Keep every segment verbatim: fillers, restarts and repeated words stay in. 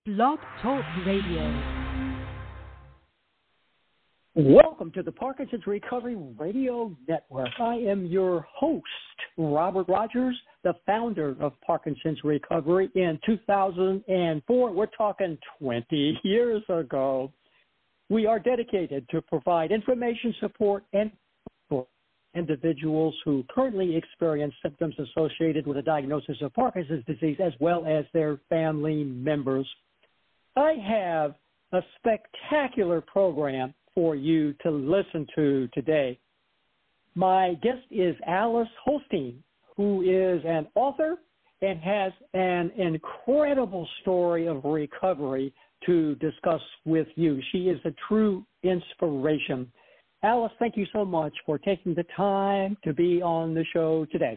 Blog Talk Radio. Welcome to the Parkinson's Recovery Radio Network. I am your host, Robert Rogers, the founder of Parkinson's Recovery in two thousand four. We're talking twenty years ago. We are dedicated to provide information, support, and for individuals who currently experience symptoms associated with a diagnosis of Parkinson's disease, as well as their family members. I have a spectacular program for you to listen to today. My guest is Alice Holstein, who is an author and has an incredible story of recovery to discuss with you. She is a true inspiration. Alice, thank you so much for taking the time to be on the show today.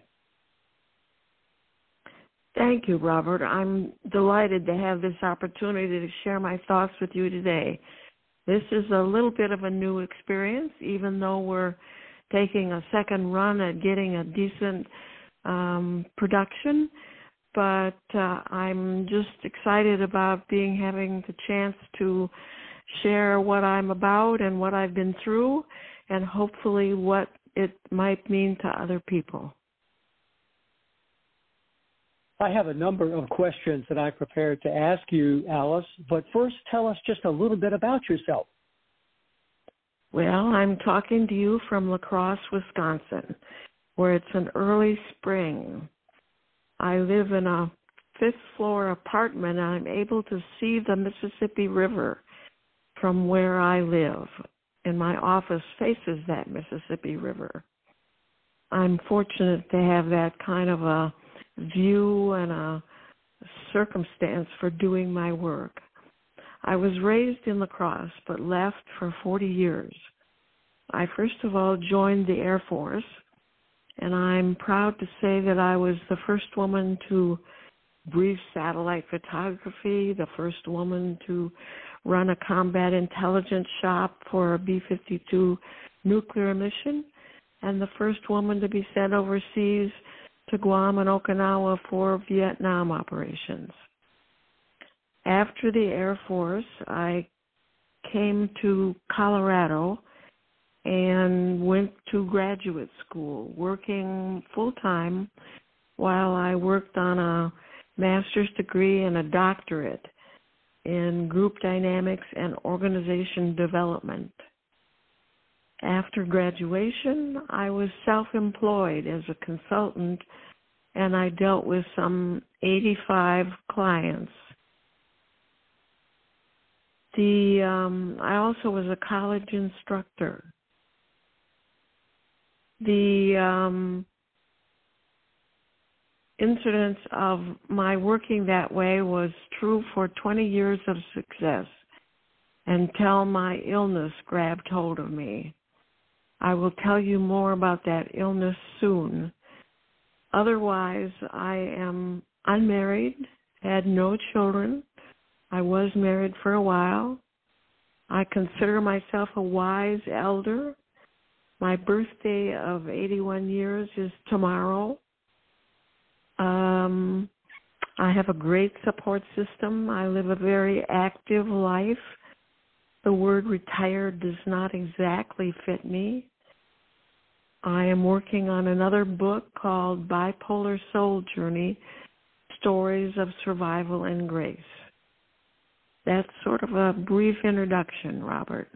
Thank you, Robert. I'm delighted to have this opportunity to share my thoughts with you today. This is a little bit of a new experience, even though we're taking a second run at getting a decent um, production. But uh, I'm just excited about being having the chance to share what I'm about and what I've been through, and hopefully what it might mean to other people. I have a number of questions that I prepared to ask you, Alice, but first tell us just a little bit about yourself. Well, I'm talking to you from La Crosse, Wisconsin, where it's an early spring. I live in a fifth floor apartment, and I'm able to see the Mississippi River from where I live, and my office faces that Mississippi River. I'm fortunate to have that kind of a view and a circumstance for doing my work. I was raised in La Crosse, but left for forty years. I first of all joined the Air Force, and I'm proud to say that I was the first woman to brief satellite photography, the first woman to run a combat intelligence shop for a B fifty-two nuclear mission, and the first woman to be sent overseas to Guam and Okinawa for Vietnam operations. After the Air Force, I came to Colorado and went to graduate school, working full-time while I worked on a master's degree and a doctorate in group dynamics and organization development. After graduation, I was self-employed as a consultant, and I dealt with some eighty-five clients. The um, I also was a college instructor. The um, incidence of my working that way was true for twenty years of success until my illness grabbed hold of me. I will tell you more about that illness soon. Otherwise, I am unmarried, had no children. I was married for a while. I consider myself a wise elder. My birthday of eighty-one years is tomorrow. Um, I have a great support system. I live a very active life. The word retired does not exactly fit me. I am working on another book called Bipolar Soul Journey, Stories of Survival and Grace. That's sort of a brief introduction, Robert.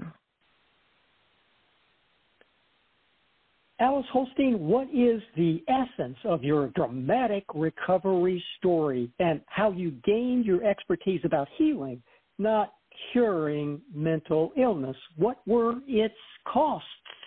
Alice Holstein, what is the essence of your dramatic recovery story and how you gained your expertise about healing, not curing mental illness? What were its costs?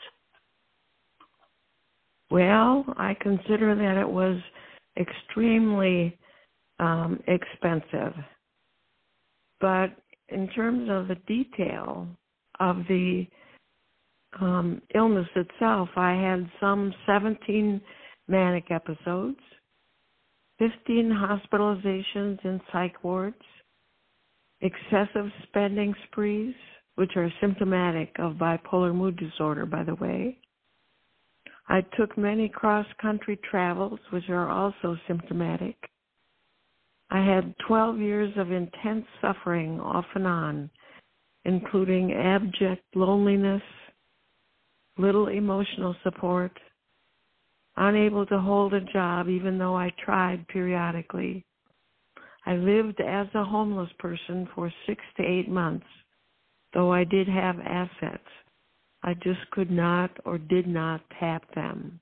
Well, I consider that it was extremely um, expensive. But in terms of the detail of the um, illness itself, I had some seventeen manic episodes, fifteen hospitalizations in psych wards, excessive spending sprees, which are symptomatic of bipolar mood disorder, by the way. I took many cross-country travels, which are also symptomatic. I had twelve years of intense suffering off and on, including abject loneliness, little emotional support, unable to hold a job even though I tried periodically. I lived as a homeless person for six to eight months, though I did have assets. I just could not or did not tap them.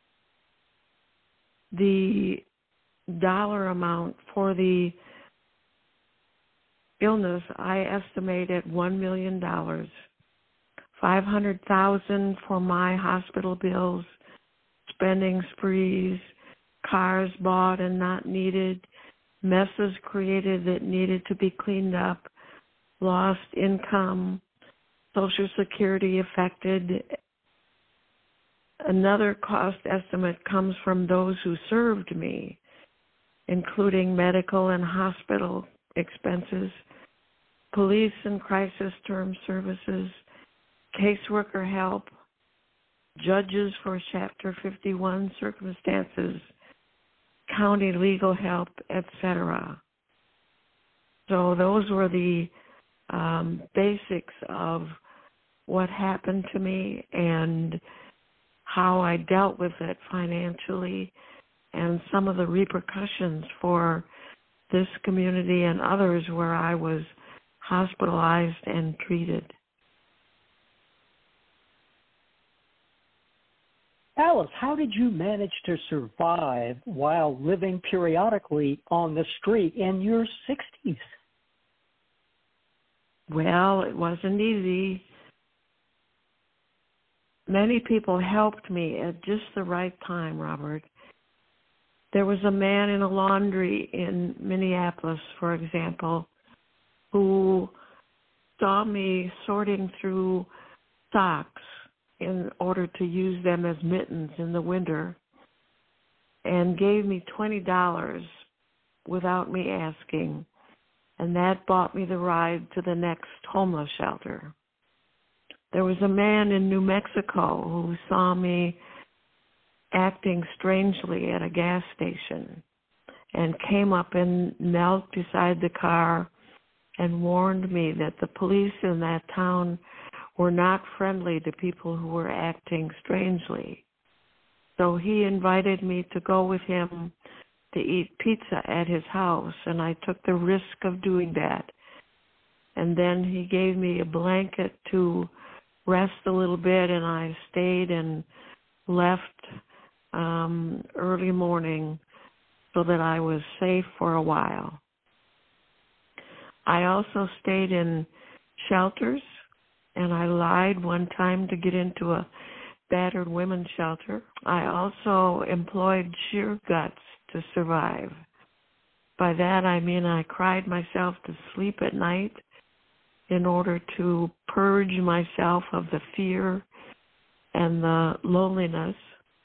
The dollar amount for the illness I estimate at one million dollars, five hundred thousand dollars for my hospital bills, spending sprees, cars bought and not needed, messes created that needed to be cleaned up, lost income, Social Security affected. Another cost estimate comes from those who served me, including medical and hospital expenses, police and crisis term services, caseworker help, judges for Chapter fifty-one circumstances, county legal help, et cetera. So those were the um, basics of what happened to me and how I dealt with it financially and some of the repercussions for this community and others where I was hospitalized and treated. Alice, how did you manage to survive while living periodically on the street in your sixties? Well, it wasn't easy. Many people helped me at just the right time, Robert. There was a man in a laundry in Minneapolis, for example, who saw me sorting through socks in order to use them as mittens in the winter and gave me twenty dollars without me asking, and that bought me the ride to the next homeless shelter. There was a man in New Mexico who saw me acting strangely at a gas station and came up and knelt beside the car and warned me that the police in that town were not friendly to people who were acting strangely. So he invited me to go with him to eat pizza at his house, and I took the risk of doing that. And then he gave me a blanket to rest a little bit, and I stayed and left um, early morning so that I was safe for a while. I also stayed in shelters, and I lied one time to get into a battered women's shelter. I also employed sheer guts to survive. By that I mean I cried myself to sleep at night in order to purge myself of the fear and the loneliness.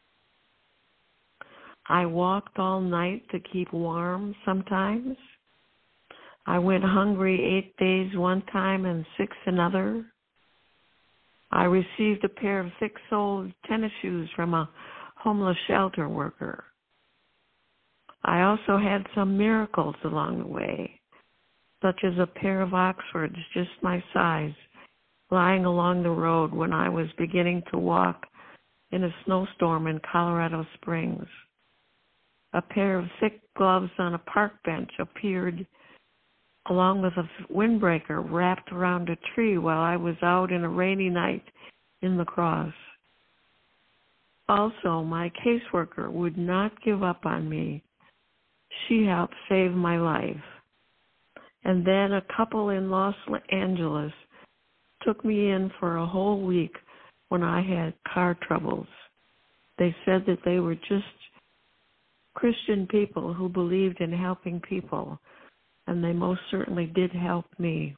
I walked all night to keep warm sometimes. I went hungry eight days one time and six another. I received a pair of thick-soled tennis shoes from a homeless shelter worker. I also had some miracles along the way, such as a pair of Oxfords just my size, lying along the road when I was beginning to walk in a snowstorm in Colorado Springs. A pair of thick gloves on a park bench appeared along with a windbreaker wrapped around a tree while I was out in a rainy night in La Crosse. Also, my caseworker would not give up on me. She helped save my life. And then a couple in Los Angeles took me in for a whole week when I had car troubles. They said that they were just Christian people who believed in helping people, and they most certainly did help me.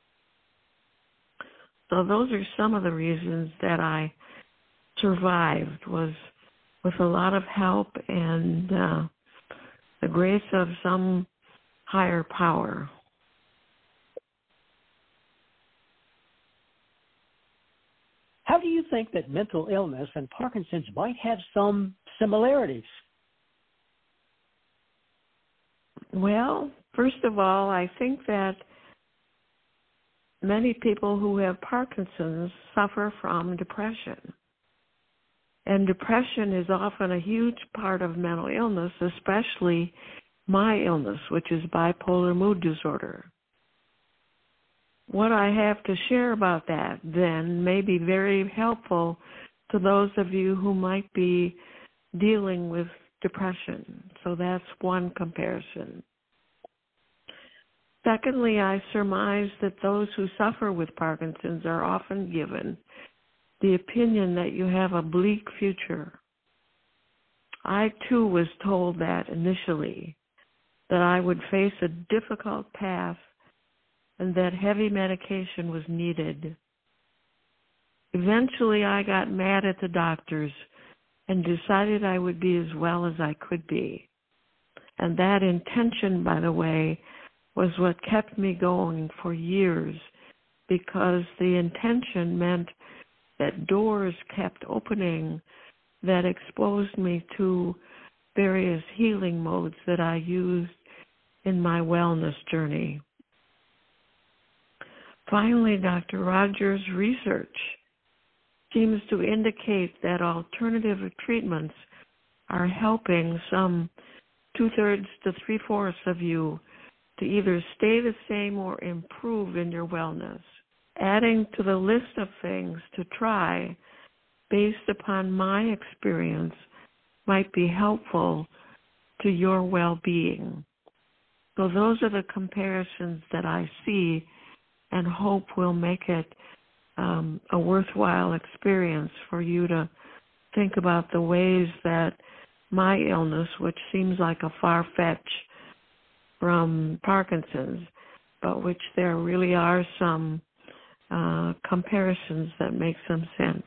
So those are some of the reasons that I survived, was with a lot of help and uh, the grace of some higher power. How do you think that mental illness and Parkinson's might have some similarities? Well, First of all, I think that many people who have Parkinson's suffer from depression. And depression is often a huge part of mental illness, especially my illness, which is bipolar mood disorder. What I have to share about that then may be very helpful to those of you who might be dealing with depression. So that's one comparison. Secondly, I surmise that those who suffer with Parkinson's are often given the opinion that you have a bleak future. I, too, was told that initially, that I would face a difficult path and that heavy medication was needed. Eventually, I got mad at the doctors and decided I would be as well as I could be. And that intention, by the way, was what kept me going for years, because the intention meant that doors kept opening that exposed me to various healing modes that I used in my wellness journey. Finally, Doctor Rogers' research seems to indicate that alternative treatments are helping some two-thirds to three-fourths of you to either stay the same or improve in your wellness. Adding to the list of things to try based upon my experience might be helpful to your well-being. So those are the comparisons that I see and hope will make it um, a worthwhile experience for you to think about the ways that my illness, which seems like a far fetch from Parkinson's, but which there really are some uh, comparisons that make some sense.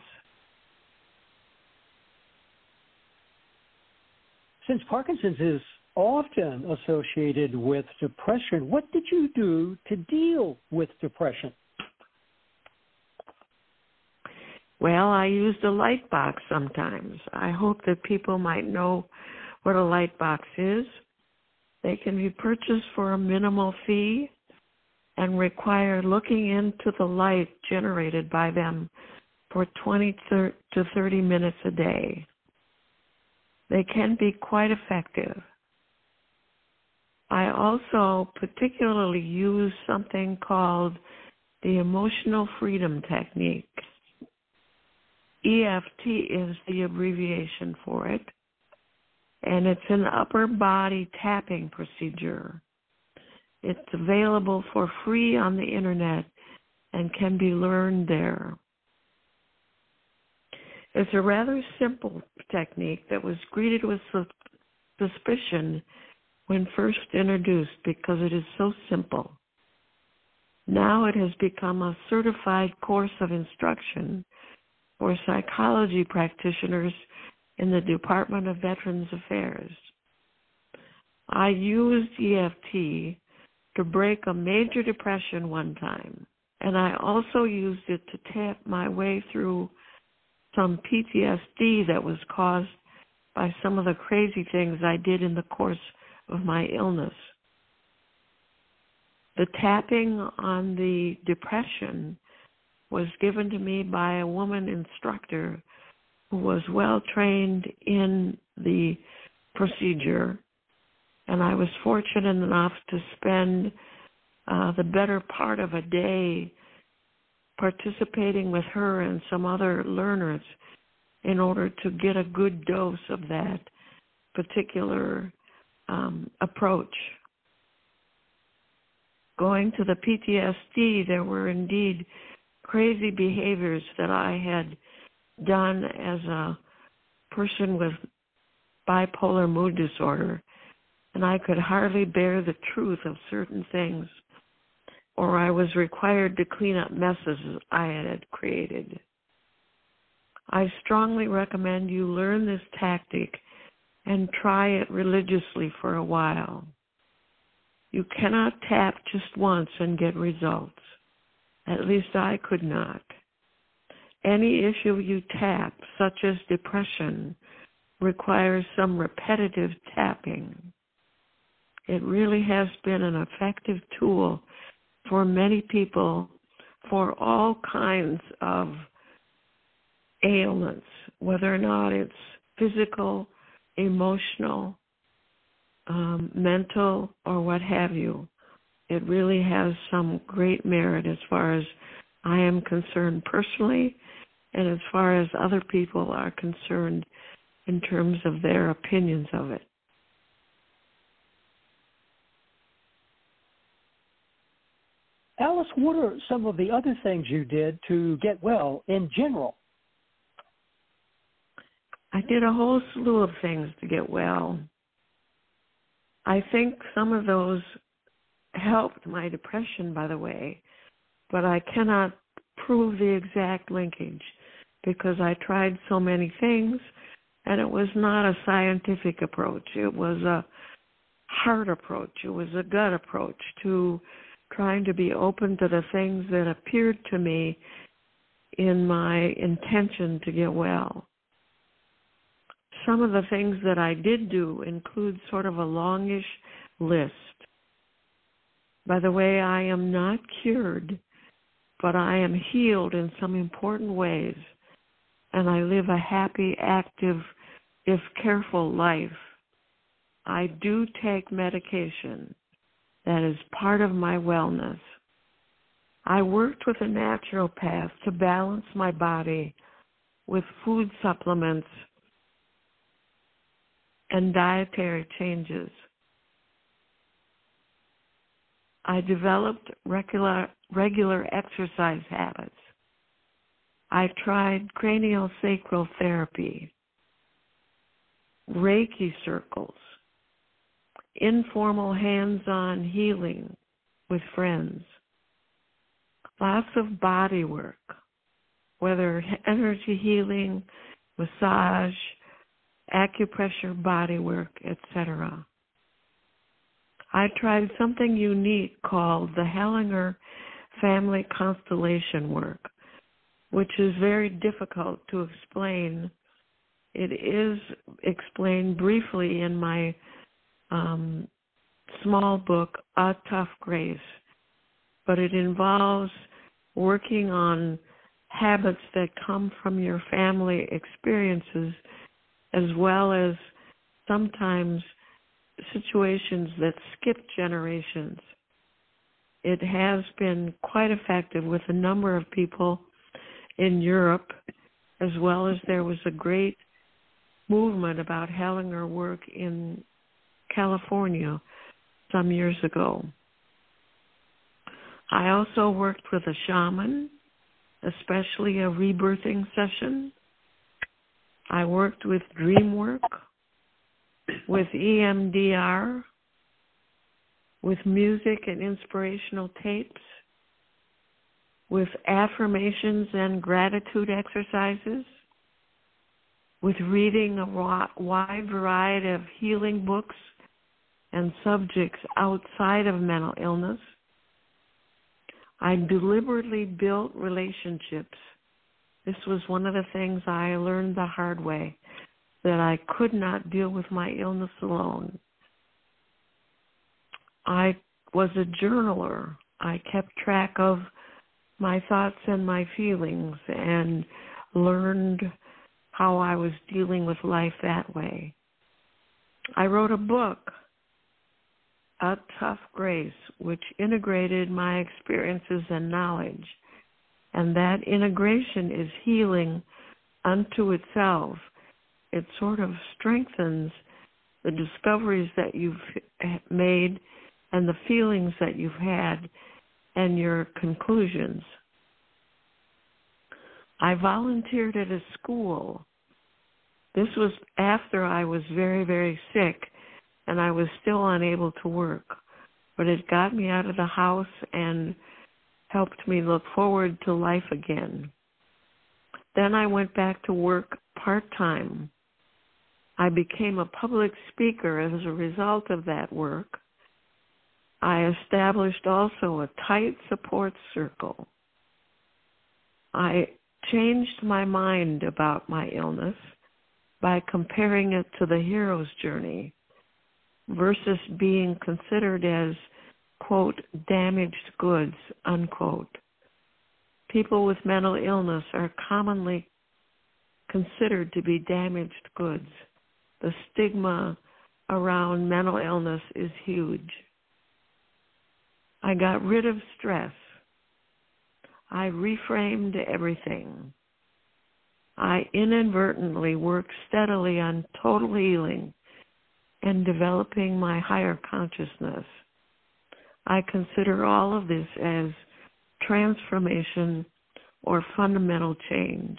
Since Parkinson's is often associated with depression, what did you do to deal with depression? Well, I used a light box sometimes. I hope that people might know what a light box is. They can be purchased for a minimal fee and require looking into the light generated by them for twenty to thirty minutes a day. They can be quite effective. I also particularly use something called the Emotional Freedom Technique. E F T is the abbreviation for it, and it's an upper body tapping procedure. It's available for free on the internet and can be learned there. It's a rather simple technique that was greeted with suspicion when first introduced because it is so simple. Now it has become a certified course of instruction for psychology practitioners in the Department of Veterans Affairs. I used E F T to break a major depression one time, and I also used it to tap my way through some P T S D that was caused by some of the crazy things I did in the course of my illness. The tapping on the depression was given to me by a woman instructor who was well trained in the procedure, and I was fortunate enough to spend uh, the better part of a day participating with her and some other learners in order to get a good dose of that particular um, approach. Going to the P T S D, there were indeed crazy behaviors that I had done as a person with bipolar mood disorder, and I could hardly bear the truth of certain things, or I was required to clean up messes I had created. I strongly recommend you learn this tactic and try it religiously for a while. You cannot tap just once and get results. At least I could not. Any issue you tap, such as depression, requires some repetitive tapping. It really has been an effective tool for many people for all kinds of ailments, whether or not it's physical, emotional, um, mental, or what have you. It really has some great merit as far as I am concerned personally, and as far as other people are concerned in terms of their opinions of it. Alice, what are some of the other things you did to get well in general? I did a whole slew of things to get well. I think some of those helped my depression, by the way, but I cannot prove the exact linkage because I tried so many things, and it was not a scientific approach. It was a heart approach. It was a gut approach to trying to be open to the things that appeared to me in my intention to get well. Some of the things that I did do include sort of a longish list. By the way, I am not cured, but I am healed in some important ways, and I live a happy, active, if careful life. I do take medication. That is part of my wellness. I worked with a naturopath to balance my body with food supplements and dietary changes. I developed regular, regular exercise habits. I tried craniosacral therapy, Reiki circles, informal hands-on healing with friends, lots of body work, whether energy healing, massage, acupressure body work, et cetera. I tried something unique called the Hellinger Family Constellation Work, which is very difficult to explain. It is explained briefly in my um, small book, A Tough Grace, but it involves working on habits that come from your family experiences, as well as sometimes situations that skip generations. It has been quite effective with a number of people in Europe, as well as there was a great movement about Hellinger work in California some years ago. I also worked with a shaman, especially a rebirthing session. I worked with dream work, with E M D R, with music and inspirational tapes, with affirmations and gratitude exercises, with reading a wide variety of healing books and subjects outside of mental illness. I deliberately built relationships. This was one of the things I learned the hard way, that I could not deal with my illness alone. I was a journaler. I kept track of my thoughts and my feelings and learned how I was dealing with life that way. I wrote a book, A Tough Grace, which integrated my experiences and knowledge. And that integration is healing unto itself. It sort of strengthens the discoveries that you've made and the feelings that you've had and your conclusions. I volunteered at a school. This was after I was very, very sick and I was still unable to work, but it got me out of the house and helped me look forward to life again. Then I went back to work part-time. I became a public speaker as a result of that work. I established also a tight support circle. I changed my mind about my illness by comparing it to the hero's journey. versus being considered as, quote, damaged goods, unquote. People with mental illness are commonly considered to be damaged goods. The stigma around mental illness is huge. I got rid of stress. I reframed everything. I inadvertently worked steadily on total healing and developing my higher consciousness. I consider all of this as transformation or fundamental change.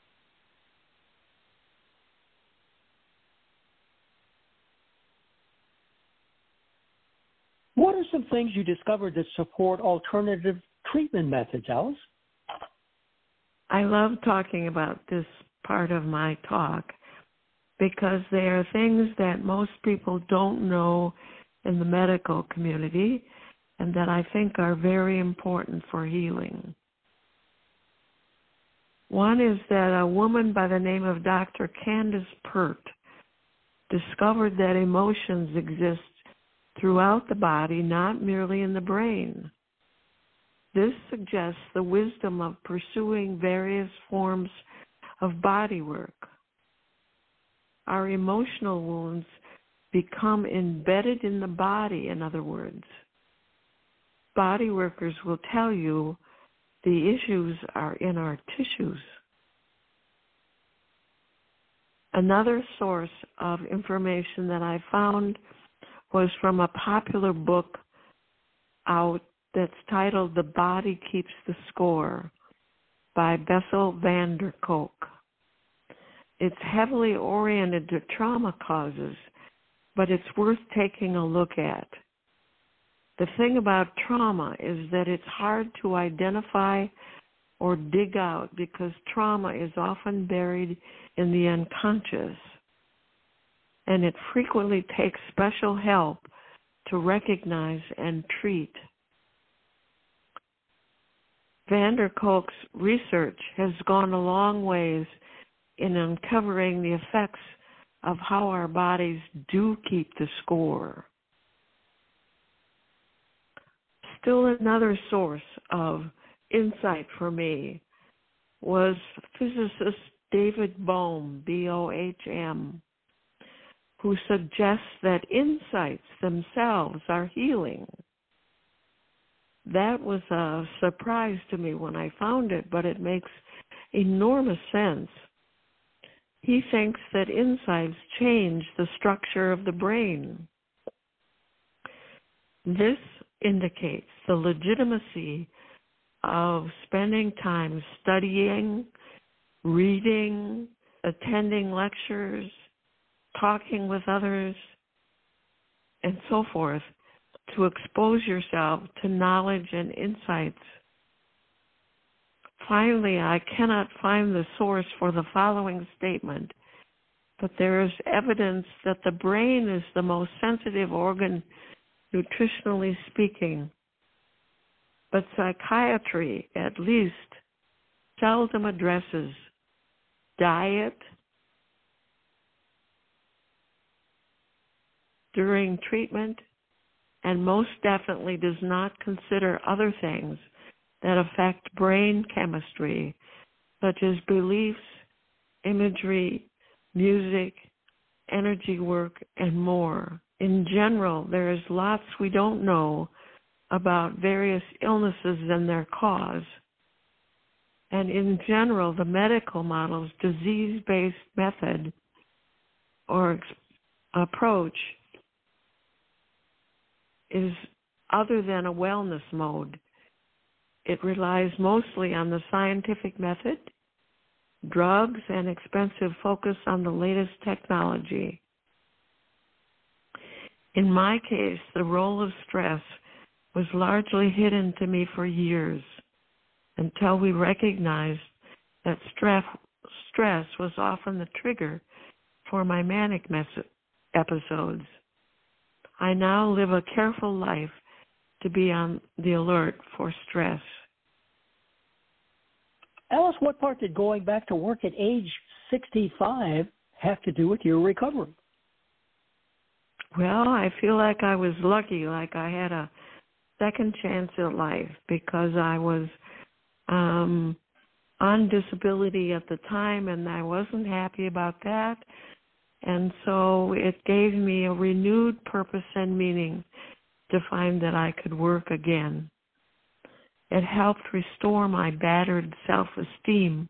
What are some things you discovered that support alternative treatment methods, Alice? I love talking about this part of my talk because there are things that most people don't know in the medical community and that I think are very important for healing. One is that a woman by the name of Doctor Candace Pert discovered that emotions exist throughout the body, not merely in the brain. This suggests the wisdom of pursuing various forms of body work. Our emotional wounds become embedded in the body, in other words. Body workers will tell you the issues are in our tissues. Another source of information that I found was from a popular book out that's titled The Body Keeps the Score by Bessel van der Kolk. It's heavily oriented to trauma causes, but it's worth taking a look at. The thing about trauma is that it's hard to identify or dig out because trauma is often buried in the unconscious, and it frequently takes special help to recognize and treat. Van der Kolk's research has gone a long ways in uncovering the effects of how our bodies do keep the score. Still another source of insight for me was physicist David Bohm, B O H M, who suggests that insights themselves are healing. That was a surprise to me when I found it, but it makes enormous sense. He thinks that insights change the structure of the brain. This indicates the legitimacy of spending time studying, reading, attending lectures, talking with others, and so forth, to expose yourself to knowledge and insights. Finally, I cannot find the source for the following statement, but there is evidence that the brain is the most sensitive organ, nutritionally speaking. But psychiatry, at least, seldom addresses diet during treatment, and most definitely does not consider other things that affect brain chemistry, such as beliefs, imagery, music, energy work, and more. In general, there is lots we don't know about various illnesses and their cause. And in general, the medical model's disease-based method or ex- approach is other than a wellness mode. It relies mostly on the scientific method, drugs, and expensive focus on the latest technology. In my case, the role of stress was largely hidden to me for years until we recognized that stress, stress was often the trigger for my manic mes- episodes. I now live a careful life to be on the alert for stress. Alice, what part did going back to work at age sixty-five have to do with your recovery? Well, I feel like I was lucky, like I had a second chance at life because I was um, on disability at the time, and I wasn't happy about that. And so it gave me a renewed purpose and meaning to find that I could work again. It helped restore my battered self-esteem.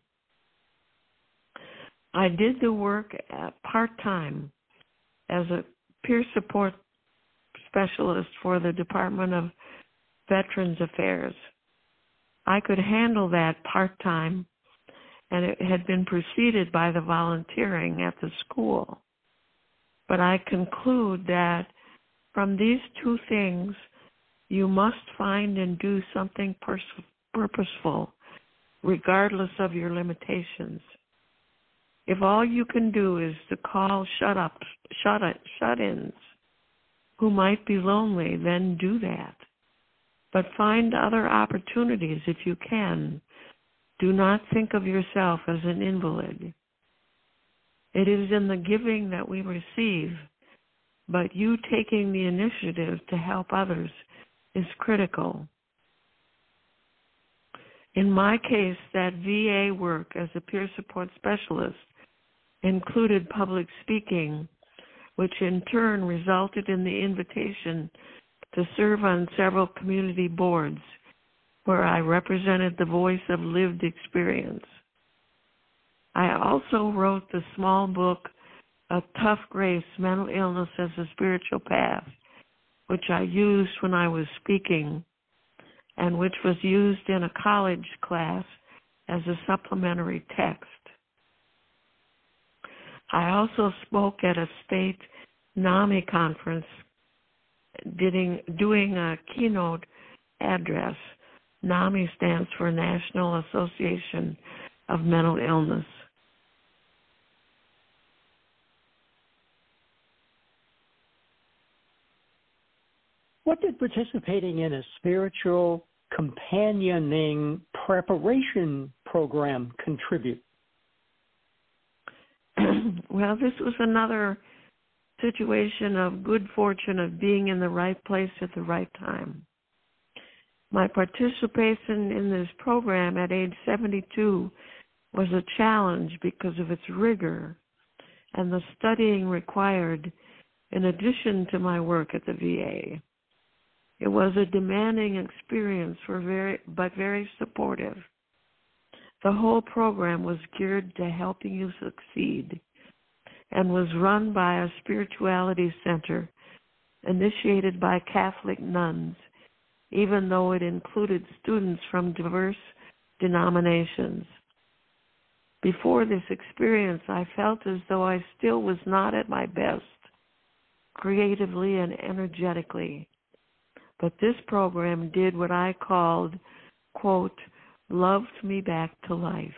I did the work part-time as a peer support specialist for the Department of Veterans Affairs. I could handle that part-time, and it had been preceded by the volunteering at the school. But I conclude that from these two things, you must find and do something pers- purposeful, regardless of your limitations. If all you can do is to call shut-ups, shut shut-ins who might be lonely, then do that. But find other opportunities if you can. Do not think of yourself as an invalid. It is in the giving that we receive, but you taking the initiative to help others is critical. In my case, that V A work as a peer support specialist included public speaking, which in turn resulted in the invitation to serve on several community boards where I represented the voice of lived experience. I also wrote the small book, A Tough Grace, Mental Illness as a Spiritual Path, which I used when I was speaking and which was used in a college class as a supplementary text. I also spoke at a state NAMI conference doing, doing a keynote address. NAMI stands for National Association of Mental Illness. What did participating in a spiritual companioning preparation program contribute? Well, this was another situation of good fortune of being in the right place at the right time. My participation in this program at age seventy-two was a challenge because of its rigor and the studying required in addition to my work at the V A. It was a demanding experience, for very, but very supportive. The whole program was geared to helping you succeed and was run by a spirituality center initiated by Catholic nuns, even though it included students from diverse denominations. Before this experience, I felt as though I still was not at my best, creatively and energetically. But this program did what I called, quote, loved me back to life.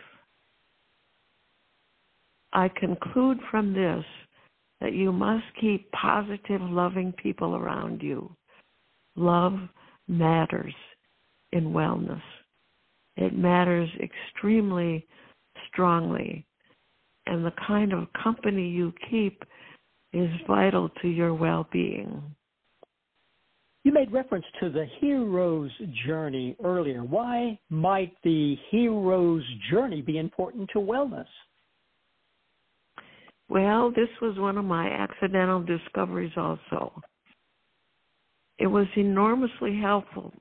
I conclude from this that you must keep positive, loving people around you. Love matters in wellness. It matters extremely strongly, and the kind of company you keep is vital to your well-being. You made reference to the hero's journey earlier. Why might the hero's journey be important to wellness? Well, this was one of my accidental discoveries also. It was enormously helpful.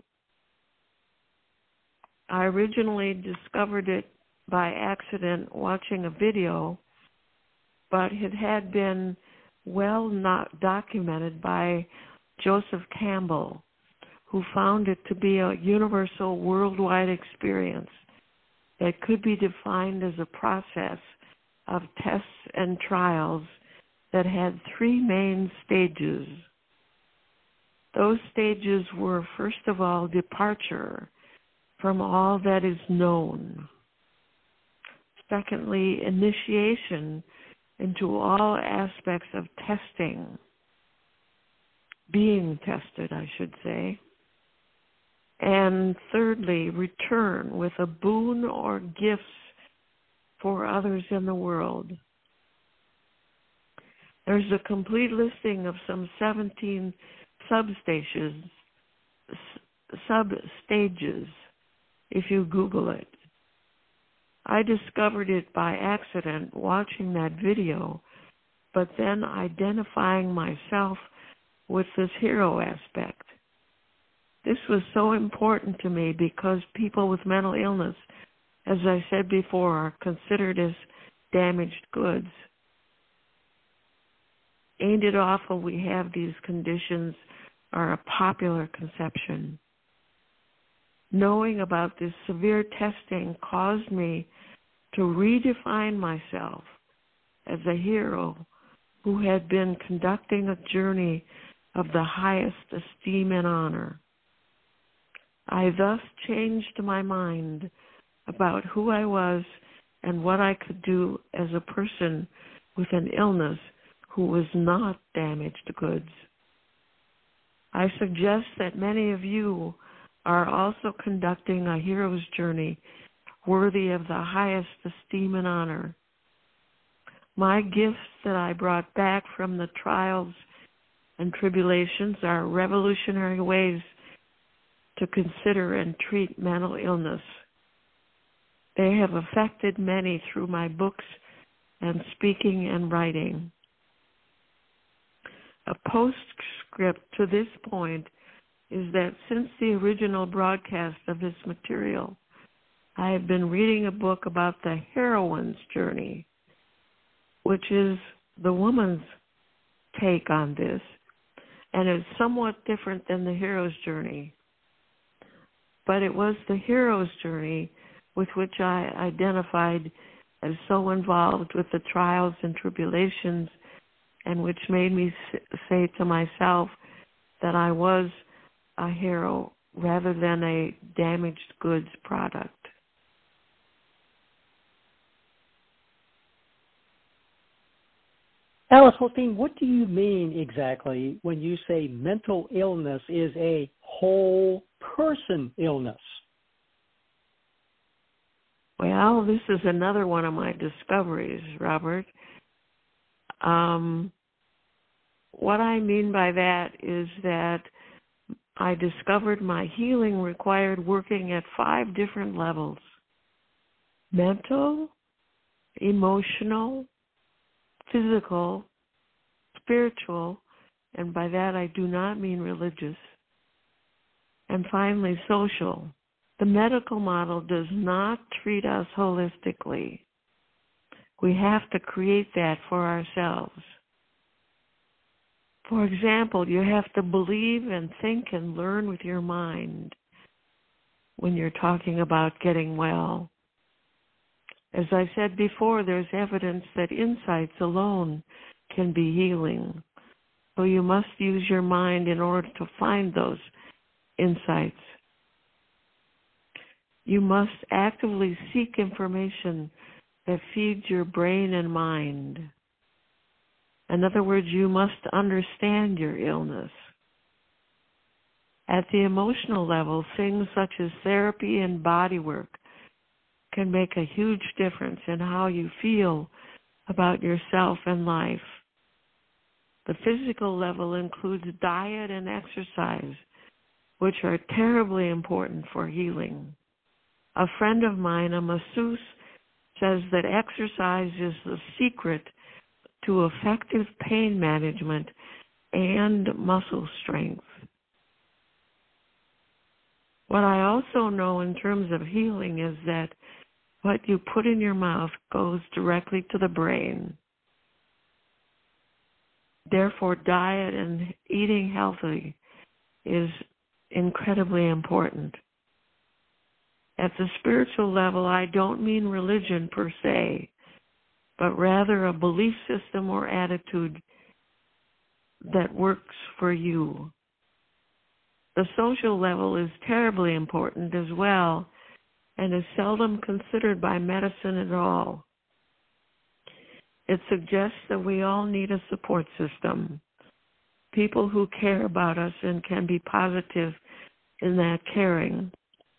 I originally discovered it by accident watching a video, but it had been well not documented by Joseph Campbell, who found it to be a universal worldwide experience that could be defined as a process of tests and trials that had three main stages. Those stages were, first of all, departure from all that is known. Secondly, initiation into all aspects of testing, being tested, I should say. And thirdly, return with a boon or gifts for others in the world. There's a complete listing of some seventeen substations, sub-stages, if you Google it. I discovered it by accident watching that video, but then identifying myself with this hero aspect. This was so important to me because people with mental illness, as I said before, are considered as damaged goods. Ain't it awful we have these conditions are a popular conception. Knowing about this severe testing caused me to redefine myself as a hero who had been conducting a journey of the highest esteem and honor. I thus changed my mind about who I was and what I could do as a person with an illness who was not damaged goods. I suggest that many of you are also conducting a hero's journey worthy of the highest esteem and honor. My gifts that I brought back from the trials and tribulations are revolutionary ways to consider and treat mental illness. They have affected many through my books and speaking and writing. A postscript to this point is that since the original broadcast of this material, I have been reading a book about the heroine's journey, which is the woman's take on this, and is somewhat different than the hero's journey. But it was the hero's journey with which I identified as so involved with the trials and tribulations, and which made me say to myself that I was a hero rather than a damaged goods product. Alice Holstein, what do you mean exactly when you say mental illness is a whole person illness? Well, this is another one of my discoveries, Robert. Um, what I mean by that is that I discovered my healing required working at five different levels: mental, emotional, physical, spiritual, and by that I do not mean religious, and finally social. The medical model does not treat us holistically. We have to create that for ourselves. For example, you have to believe and think and learn with your mind when you're talking about getting well. As I said before, there's evidence that insights alone can be healing. So you must use your mind in order to find those insights. You must actively seek information that feeds your brain and mind. In other words, you must understand your illness. At the emotional level, things such as therapy and body work can make a huge difference in how you feel about yourself and life. The physical level includes diet and exercise, which are terribly important for healing. A friend of mine, a masseuse, says that exercise is the secret to effective pain management and muscle strength. What I also know in terms of healing is that what you put in your mouth goes directly to the brain. Therefore, diet and eating healthy is incredibly important. At the spiritual level, I don't mean religion per se, but rather a belief system or attitude that works for you. The social level is terribly important as well, and is seldom considered by medicine at all. It suggests that we all need a support system, people who care about us and can be positive in that caring.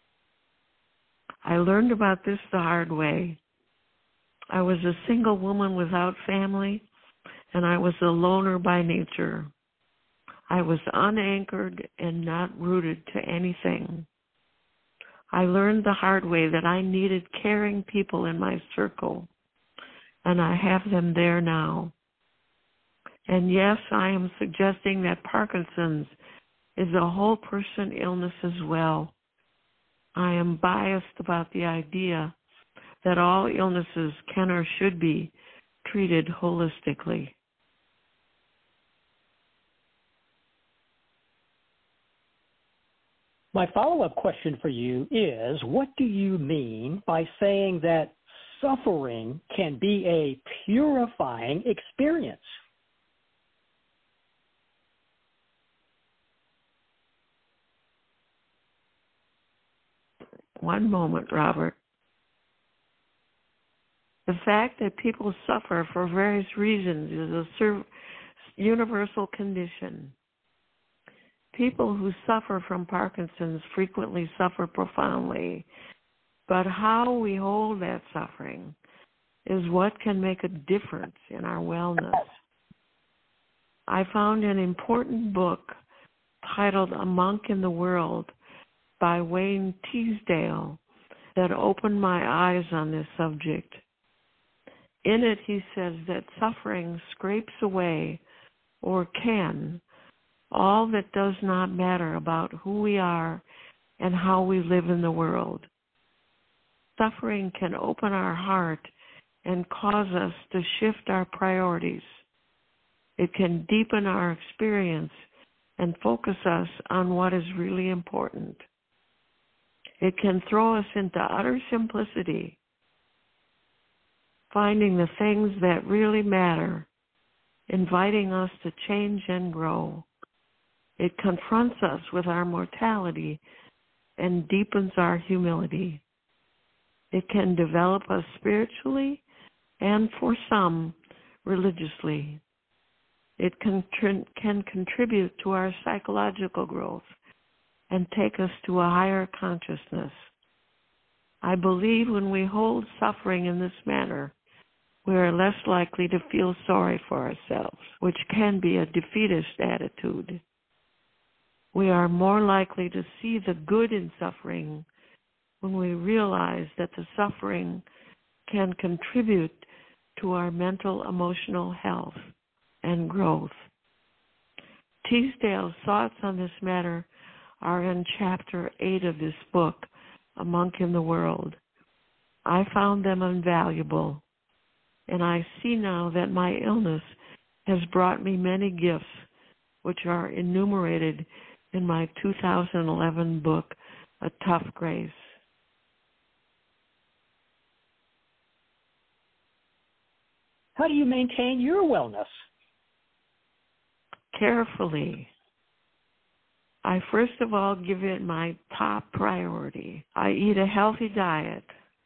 I learned about this the hard way. I was a single woman without family and I was a loner by nature. I was unanchored and not rooted to anything. I learned the hard way that I needed caring people in my circle, and I have them there now. And yes, I am suggesting that Parkinson's is a whole person illness as well. I am biased about the idea that all illnesses can or should be treated holistically. My follow-up question for you is, what do you mean by saying that suffering can be a purifying experience? One moment, Robert. The fact that people suffer for various reasons is a sur- universal condition. People who suffer from Parkinson's frequently suffer profoundly, but how we hold that suffering is what can make a difference in our wellness. I found an important book titled A Monk in the World by Wayne Teasdale that opened my eyes on this subject. In it, he says that suffering scrapes away, or can, all that does not matter about who we are and how we live in the world. Suffering can open our heart and cause us to shift our priorities. It can deepen our experience and focus us on what is really important. It can throw us into utter simplicity, finding the things that really matter, inviting us to change and grow. It confronts us with our mortality and deepens our humility. It can develop us spiritually and, for some, religiously. It can, can contribute to our psychological growth and take us to a higher consciousness. I believe when we hold suffering in this manner, we are less likely to feel sorry for ourselves, which can be a defeatist attitude. We are more likely to see the good in suffering when we realize that the suffering can contribute to our mental, emotional health and growth. Teasdale's thoughts on this matter are in chapter eight of this book, A Monk in the World. I found them invaluable, and I see now that my illness has brought me many gifts, which are enumerated in my two thousand eleven book, A Tough Grace. How do you maintain your wellness? Carefully. I first of all give it my top priority. I eat a healthy diet.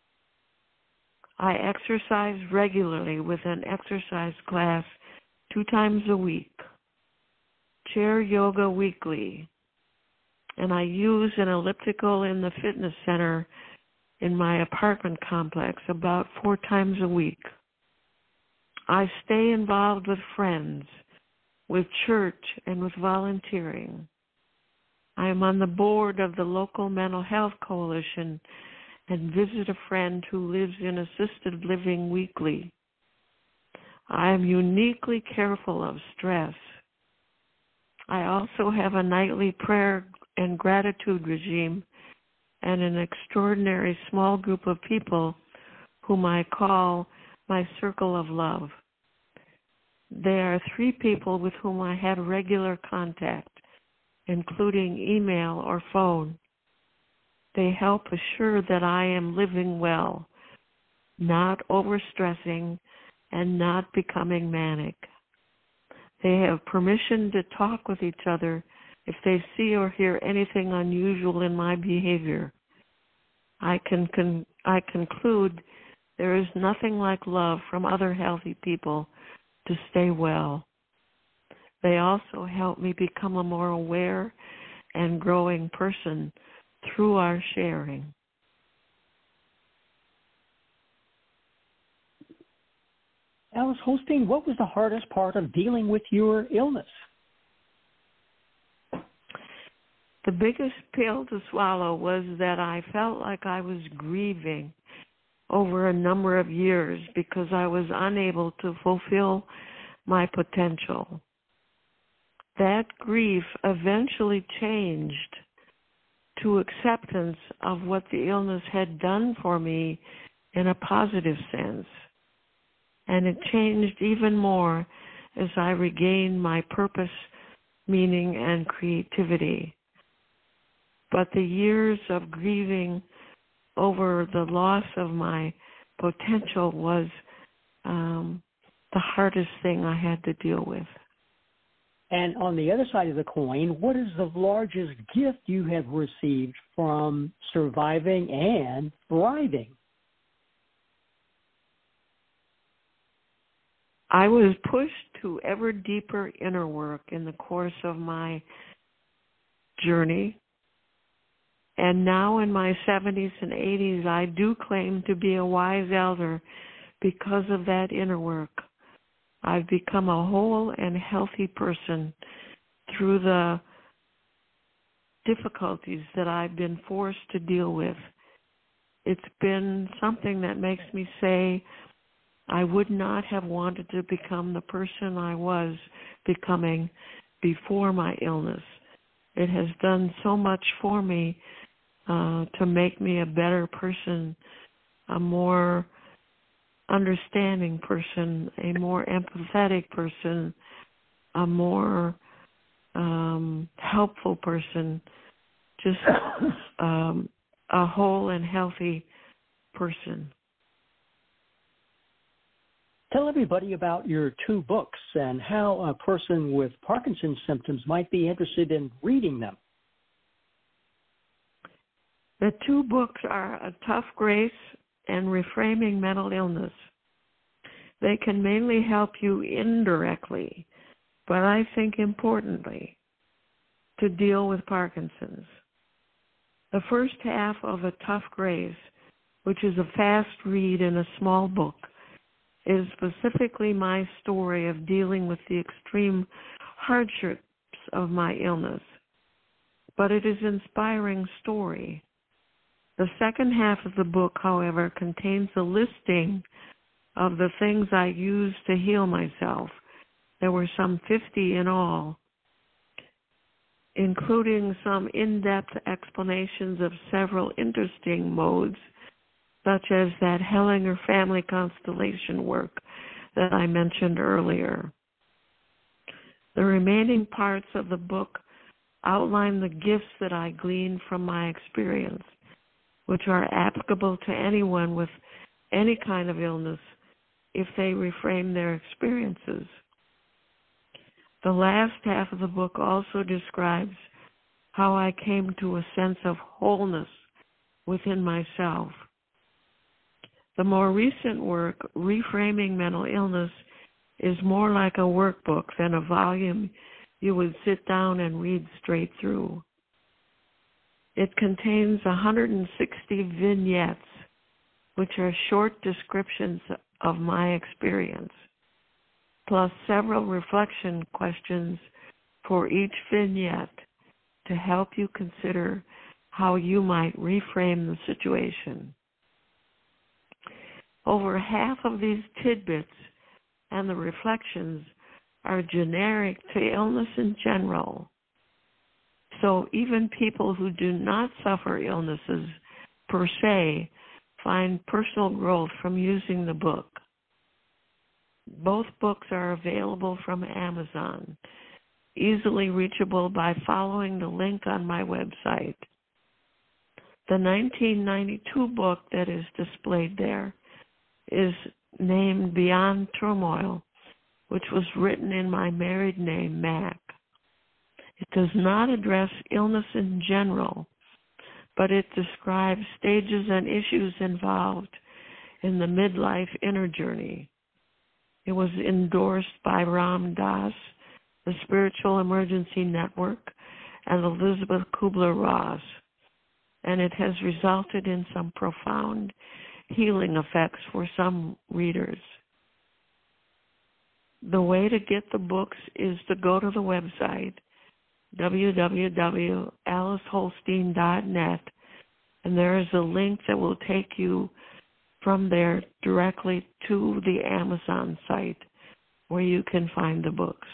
I exercise regularly with an exercise class two times a week. Chair yoga weekly. And I use an elliptical in the fitness center in my apartment complex about four times a week. I stay involved with friends, with church, and with volunteering. I am on the board of the local mental health coalition and visit a friend who lives in assisted living weekly. I am uniquely careful of stress. I also have a nightly prayer and gratitude regime and an extraordinary small group of people whom I call my circle of love. There are three people with whom I have regular contact, including email or phone. They help assure that I am living well, not overstressing, and not becoming manic. They have permission to talk with each other if they see or hear anything unusual in my behavior. I can con- I conclude there is nothing like love from other healthy people to stay well. They also help me become a more aware and growing person through our sharing. Alice Holstein, what was the hardest part of dealing with your illness? The biggest pill to swallow was that I felt like I was grieving over a number of years because I was unable to fulfill my potential. That grief eventually changed to acceptance of what the illness had done for me in a positive sense. And it changed even more as I regained my purpose, meaning, and creativity. But the years of grieving over the loss of my potential was um, the hardest thing I had to deal with. And on the other side of the coin, what is the largest gift you have received from surviving and thriving? I was pushed to ever deeper inner work in the course of my journey. And now in my seventies and eighties, I do claim to be a wise elder because of that inner work. I've become a whole and healthy person through the difficulties that I've been forced to deal with. It's been something that makes me say I would not have wanted to become the person I was becoming before my illness. It has done so much for me uh, to make me a better person, a more understanding person, a more empathetic person, a more um, helpful person, just um, a whole and healthy person. Tell everybody about your two books and how a person with Parkinson's symptoms might be interested in reading them. The two books are A Tough Grace and Reframing Mental Illness. They can mainly help you indirectly, but I think importantly, to deal with Parkinson's. The first half of A Tough Grace, which is a fast read in a small book, is specifically my story of dealing with the extreme hardships of my illness, but it is an inspiring story. The second half of the book, however, contains a listing of the things I used to heal myself. There were some fifty in all, including some in-depth explanations of several interesting modes, such as that Hellinger family constellation work that I mentioned earlier. The remaining parts of the book outline the gifts that I gleaned from my experience, which are applicable to anyone with any kind of illness if they reframe their experiences. The last half of the book also describes how I came to a sense of wholeness within myself. The more recent work, Reframing Mental Illness, is more like a workbook than a volume you would sit down and read straight through. It contains one hundred sixty vignettes, which are short descriptions of my experience, plus several reflection questions for each vignette to help you consider how you might reframe the situation. Over half of these tidbits and the reflections are generic to illness in general. So even people who do not suffer illnesses per se find personal growth from using the book. Both books are available from Amazon, easily reachable by following the link on my website. The nineteen ninety-two book that is displayed there is named Beyond Turmoil, which was written in my married name, Mac. It does not address illness in general, but it describes stages and issues involved in the midlife inner journey. It was endorsed by Ram Dass, the Spiritual Emergency Network, and Elizabeth Kubler-Ross, and it has resulted in some profound healing effects for some readers. the way to get the books is to go to the website, w w w dot alice holstein dot net, and there is a link that will take you from there directly to the Amazon site where you can find the books.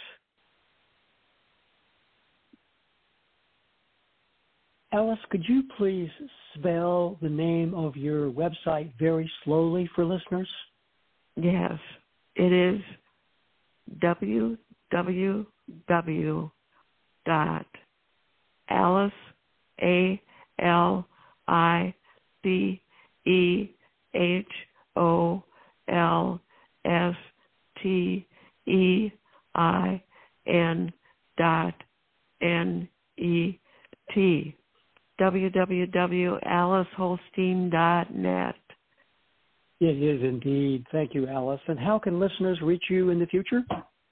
Alice, could you please spell the name of your website very slowly for listeners? Yes, it is w w w dot alice, A L I C E H O L S T E I N dot N E T. w w w dot alice holstein dot net. It is indeed. Thank you, Alice. And how can listeners reach you in the future?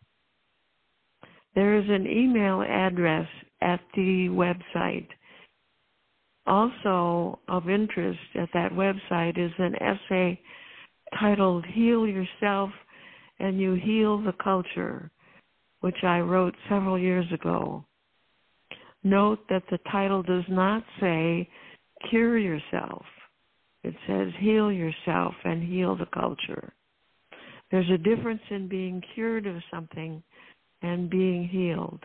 There is an email address at the website. Also of interest at that website is an essay titled Heal Yourself and You Heal the Culture, which I wrote several years ago. Note that the title does not say cure yourself. It says heal yourself and heal the culture. There's a difference in being cured of something and being healed.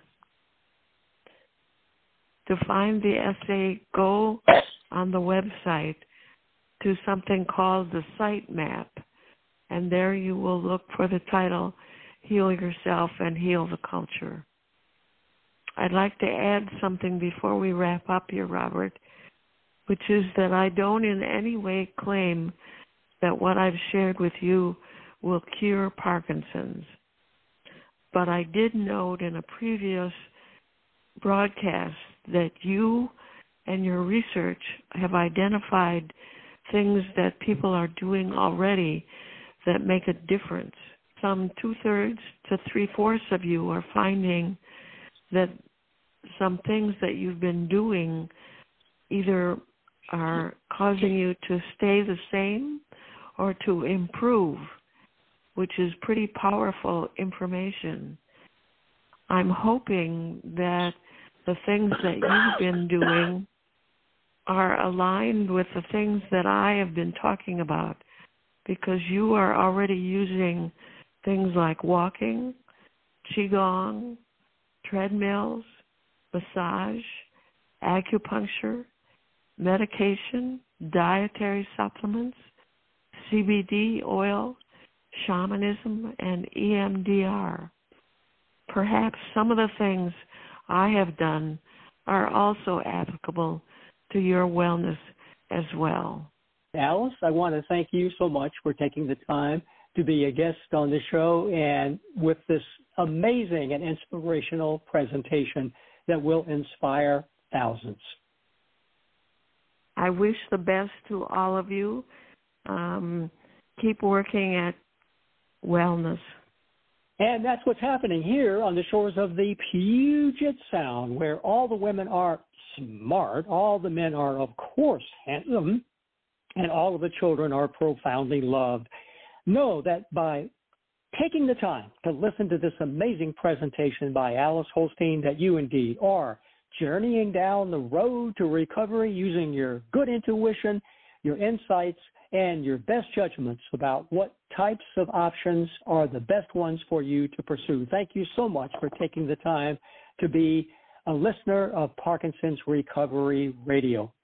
To find the essay, go on the website to something called the Site Map, and there you will look for the title, Heal Yourself and Heal the Culture. I'd like to add something before we wrap up here, Robert, which is that I don't in any way claim that what I've shared with you will cure Parkinson's. But I did note in a previous broadcast that you and your research have identified things that people are doing already that make a difference. Some two-thirds to three-fourths of you are finding that some things that you've been doing either are causing you to stay the same or to improve, which is pretty powerful information. I'm hoping that the things that you've been doing are aligned with the things that I have been talking about, because you are already using things like walking, qigong, treadmills, massage, acupuncture, medication, dietary supplements, C B D oil, shamanism, and E M D R. Perhaps some of the things I have done are also applicable to your wellness as well. Alice, I want to thank you so much for taking the time to be a guest on the show and with this amazing and inspirational presentation that will inspire thousands. I wish the best to all of you. Um, keep working at wellness. And that's what's happening here on the shores of the Puget Sound, where all the women are smart, all the men are, of course, handsome, and all of the children are profoundly loved. Know that by taking the time to listen to this amazing presentation by Alice Holstein, that you indeed are journeying down the road to recovery using your good intuition, your insights, and your best judgments about what types of options are the best ones for you to pursue. Thank you so much for taking the time to be a listener of Parkinson's Recovery Radio.